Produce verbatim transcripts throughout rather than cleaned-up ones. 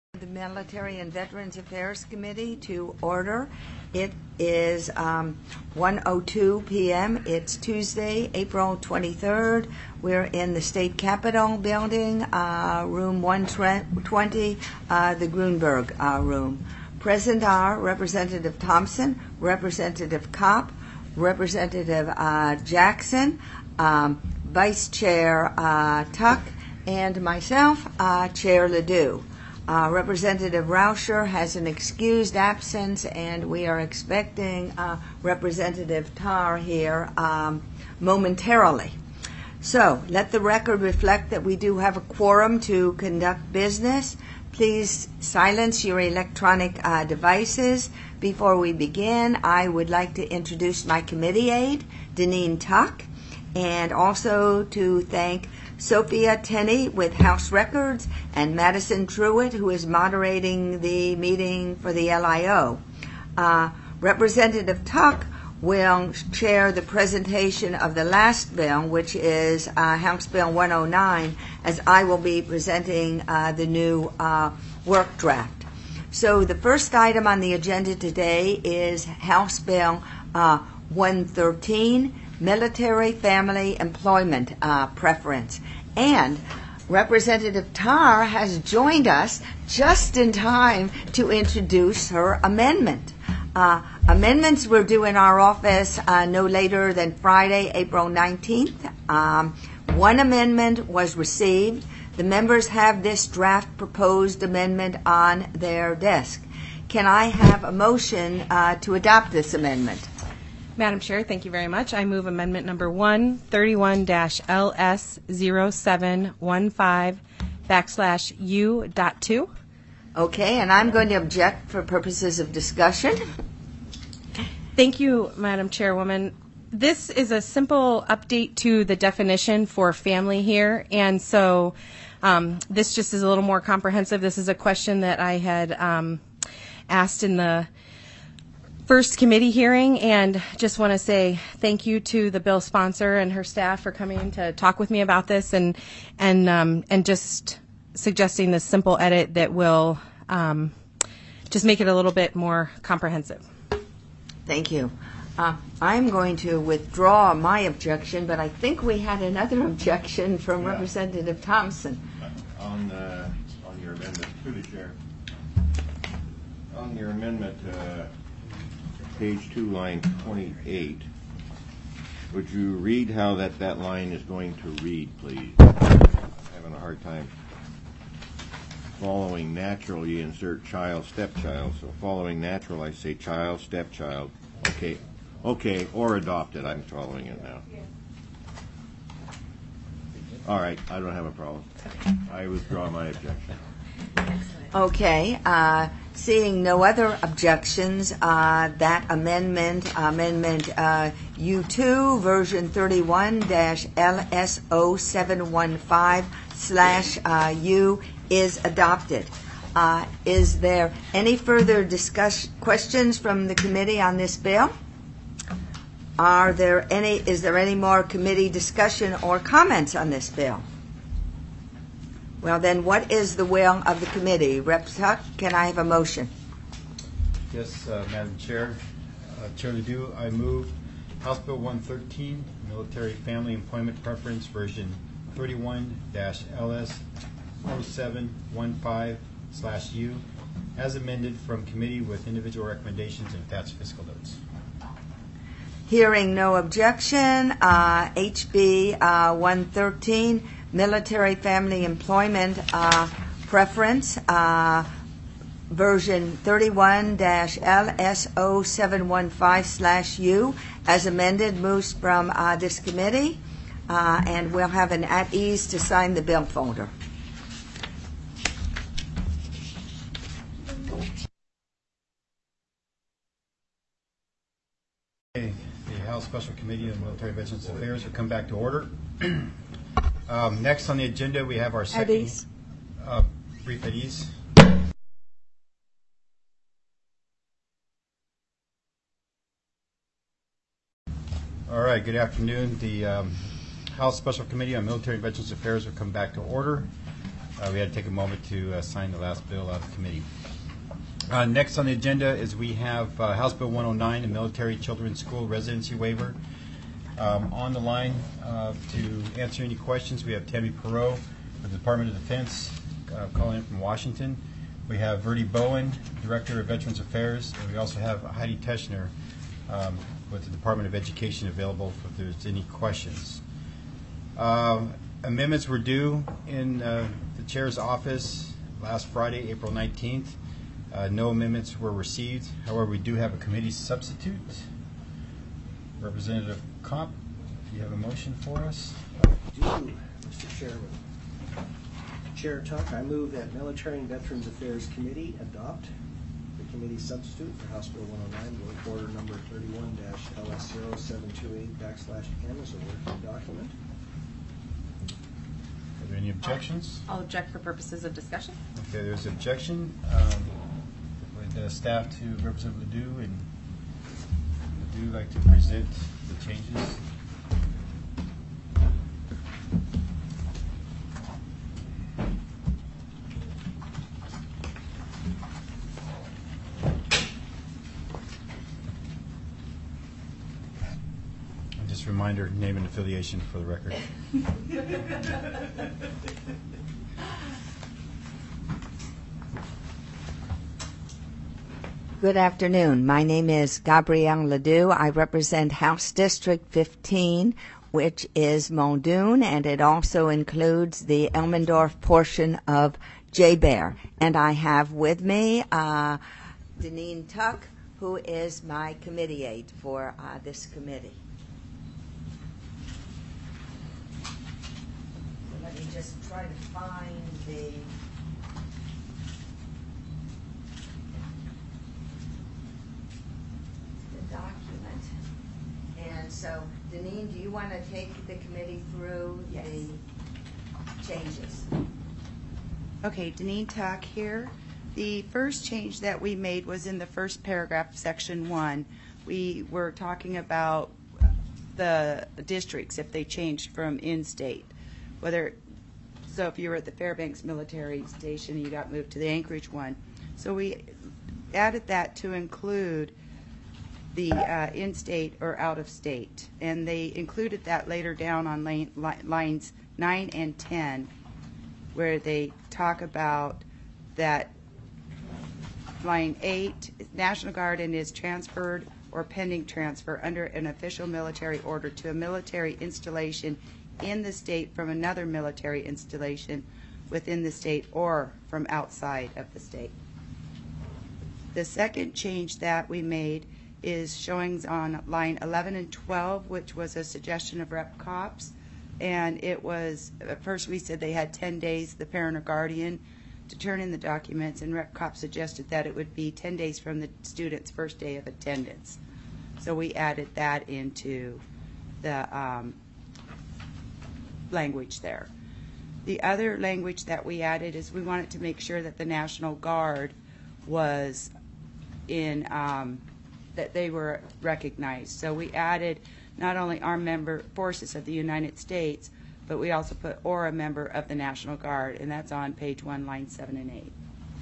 The Military and Veterans Affairs Committee to order. It is um, one oh two p.m. It's Tuesday, April twenty-third. We're in the State Capitol building, uh, room one twenty, uh, the Grunberg uh, room. Present are Representative Thompson, Representative Kopp, Representative uh, Jackson, um, Vice Chair uh, Tuck, and myself, uh, Chair Ledoux. Uh, Representative Rauscher has an excused absence, and we are expecting uh, Representative Tarr here um, momentarily. So let the record reflect that we do have a quorum to conduct business. Please silence your electronic uh, devices. Before we begin, I would like to introduce my committee aide, Deneen Tuck, and also to thank Sophia Tenney with House Records, and Madison Truitt, who is moderating the meeting for the L I O. Uh, Representative Tuck will chair the presentation of the last bill, which is uh, House Bill one oh nine, as I will be presenting uh, the new uh, work draft. So the first item on the agenda today is House Bill uh, one thirteen, Military Family Employment uh, Preference. And Representative Tarr has joined us just in time to introduce her amendment. Uh, amendments were due in our office uh, no later than Friday, April nineteenth. Um, one amendment was received. The members have this draft proposed amendment on their desk. Can I have a motion uh, to adopt this amendment? Madam Chair, thank you very much. I move amendment number one thirty-one dash L S zero seven one five backslash U dot two. Okay, and I'm going to object for purposes of discussion. Thank you, Madam Chairwoman. This is a simple update to the definition for family here, and so um, this just is a little more comprehensive. This is a question that I had um, asked in the first committee hearing, and just want to say thank you to the bill sponsor and her staff for coming to talk with me about this, and and um, and just suggesting this simple edit that will um, just make it a little bit more comprehensive. Thank you. Uh, I'm going to withdraw my objection, but I think we had another objection from yeah. Representative Thompson. On uh, on your amendment, through the chair. On your amendment. Uh, Page two, line twenty-eight. Would you read how that, that line is going to read, please? I'm having a hard time. Following natural, you insert child, stepchild. So following natural, I say child, stepchild. Okay, okay, or adopted. I'm following it now. All right, I don't have a problem. I withdraw my objection. Okay. Uh, seeing no other objections, uh, that amendment, amendment uh, U two, version thirty-one dash L S zero seven one five slash U is adopted. Uh, is there any further discuss questions from the committee on this bill? Are there any? Is there any more committee discussion or comments on this bill? Well, then, what is the will of the committee? Representative Tuck, can I have a motion? Yes, uh, Madam Chair. Uh, Chair Ledoux, I move House Bill one thirteen, Military Family Employment Preference, version thirty-one dash L S zero seven one five slash U, as amended from committee with individual recommendations and attached fiscal notes. Hearing no objection, uh, H B uh, one thirteen, Military Family Employment uh, Preference, uh, version thirty-one dash L S zero seven one five slash U, as amended, moves from uh, this committee, uh, and we'll have an at ease to sign the bill folder. Okay. The House Special Committee on Military Veterans Affairs will come back to order. Um, next on the agenda, we have our second uh, brief at ease. All right, good afternoon. The um, House Special Committee on Military and Veterans Affairs will come back to order. Uh, we had to take a moment to uh, sign the last bill out of committee. Uh, next on the agenda is we have uh, House Bill one oh nine, a military children's school residency waiver. Um, on the line uh, to answer any questions, we have Tammy Perot with the Department of Defense uh, calling in from Washington. We have Verdi Bowen, Director of Veterans Affairs, and we also have Heidi Teschner um, with the Department of Education available if there's any questions. Um, amendments were due in uh, the chair's office last Friday, April nineteenth. Uh, no amendments were received. However, we do have a committee substitute. Representative Comp, do you have a motion for us? Do, Mister Chairman. Chair Tuck, I move that Military and Veterans Affairs Committee adopt the committee substitute for House Bill one oh nine, work order number thirty-one dash L S zero seven two eight backslash N as a working document. Are there any objections? I'll object for purposes of discussion. Okay, there's objection. Um, would uh, staff to Representative Ledoux and Ledoux like to present the changes? And just a reminder, name and affiliation for the record. Good afternoon. My name is Gabrielle Ledoux. I represent House District fifteen, which is Muldoon, and it also includes the Elmendorf portion of J-Bear. And I have with me uh, Deneen Tuck, who is my committee aide for uh, this committee. So let me just try to find the document. And so, Deneen, do you want to take the committee through Yes. the changes? Okay, Deneen Tuck here. The first change that we made was in the first paragraph, section one. We were talking about the districts, if they changed from in-state. Whether, so if you were at the Fairbanks Military Station and you got moved to the Anchorage one. So we added that to include the uh, in-state or out-of-state. And they included that later down on lane, li- lines nine and ten, where they talk about that line eight, National Guard and is transferred or pending transfer under an official military order to a military installation in the state from another military installation within the state or from outside of the state. The second change that we made is showing on line eleven and twelve, which was a suggestion of Rep Cops. And it was, at first we said they had ten days, the parent or guardian, to turn in the documents, and Rep Cop suggested that it would be ten days from the student's first day of attendance. So we added that into the um, language there. The other language that we added is we wanted to make sure that the National Guard was in, um, that they were recognized. So we added not only armed member forces of the United States, but we also put or a member of the National Guard, and that's on page one, lines seven and eight.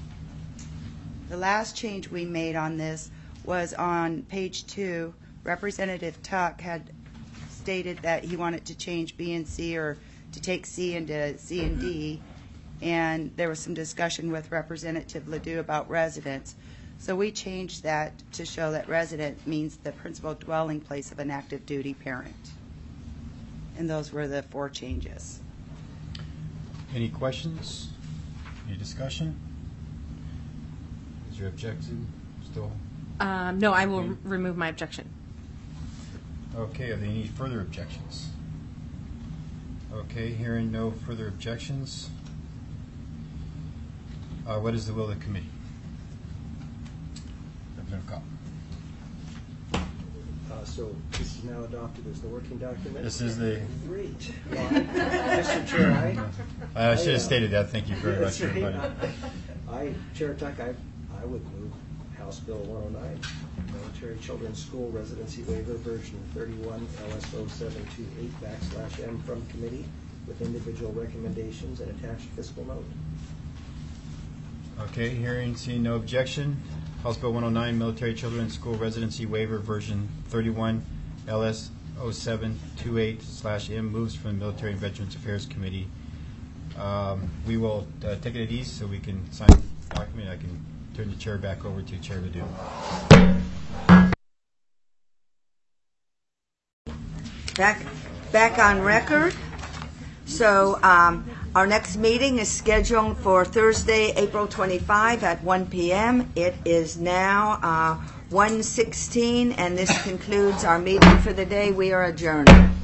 The last change we made on this was on page two. Representative Tuck had stated that he wanted to change B and C, or to take C into C and D, and there was some discussion with Representative Ledoux about residence. So we changed that to show that resident means the principal dwelling place of an active duty parent. And those were the four changes. Any questions? Any discussion? Is your objection still? Um, no, I will r- remove my objection. Okay, are there any further objections? Okay, hearing no further objections. Uh, what is the will of the committee? Representative Cobb. Uh, so this is now adopted as the working document. This is the. Great. Well, I- Mister Chair, I. I should I, uh, have stated that. Thank you very much, That's right. everybody. I, Chair Tuck, I, I would move House Bill one oh nine, Military Children's School Residency Waiver, version thirty-one, L S zero seven two eight backslash M from committee with individual recommendations and attached fiscal note. Okay, hearing, seeing no objection. House Bill one oh nine, Military Children School Residency Waiver, version thirty-one, L S oh seven twenty-eight slash M, moves from the Military and Veterans Affairs Committee. Um, We will uh, take it at ease so we can sign the document. I can turn the chair back over to Chair Ledoux. Back, back on record. So um, our next meeting is scheduled for Thursday, April twenty-fifth at one p.m. It is now uh, one sixteen, and this concludes our meeting for the day. We are adjourned.